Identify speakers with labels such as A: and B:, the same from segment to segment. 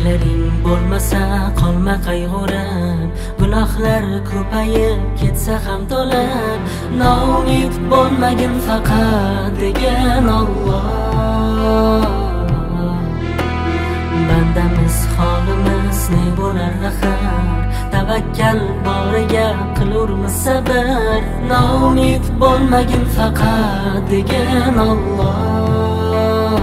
A: ishlaring bo'lmasa qolma qayg'urib, gunohlar ko'payib ketsa ham to'lib, noumid bo'lmagin faqat degan Alloh. Bandamiz holimiz ne bo'lar axir, tavakkal boriga qilurmiz sabr, noumid bo'lmagin faqat degan Alloh.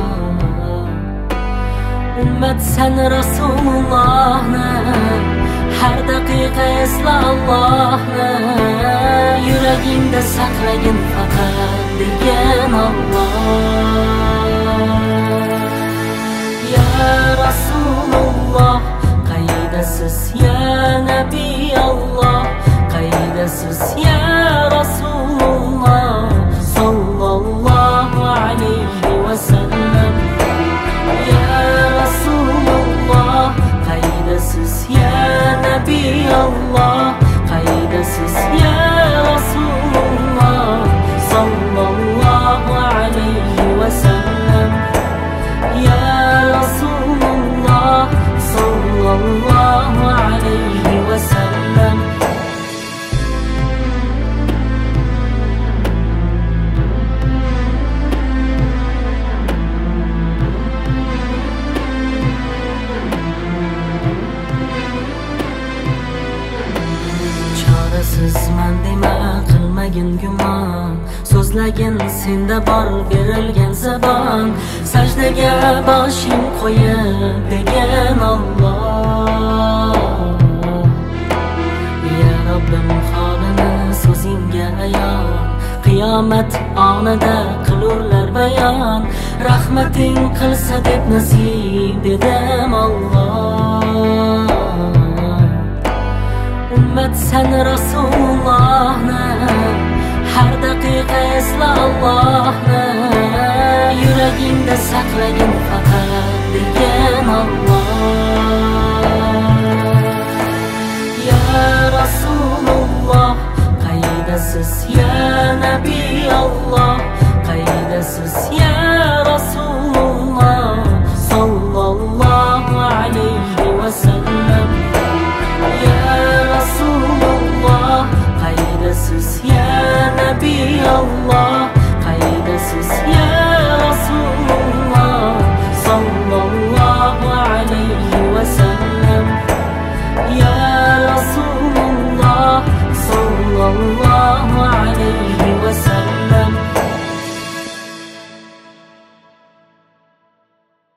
A: Ummat sen Rasulullohni, har daqiqa esla Allohni, yuragingda saqlagin faqat degan Alloh. Ya Rasululloh, qaydasiz ya Nabiy Allah, qaydasiz ya Rasululloh sallallohu alayhi va sallam. Ya Rasululloh, qaydasiz ya Nabiy Allah, qaydasiz ya Rasululloh sallallohu alayhi va sallam. Ya Rasululloh sallallohu alayhi va sallam. Chorasizman dema, qilmagin gumon, so'zlagin senda bor berilgan zabon, sajdaga boshing qo'yib degan Alloh. Ya Robbim, holini so'zingga ayon, qiyomat onida qilurlar bayon, rahmating qilsa deb nasib dedim Alloh. Ummat sen Rasulullohni, har daqiqa esla Allohni, yuragingda saqlagin faqat degan Alloh. Ya Rasululloh, qaydasiz ya Nabiy Allah, qaydasiz ya Rasululloh sallallohu alayhi va sallam. Ya Rasululloh, qaydasiz ya Nabiy Allah, qaydasiz ya Rasululloh sallallohu alayhi va sallam. Ya Rasululloh sallallohu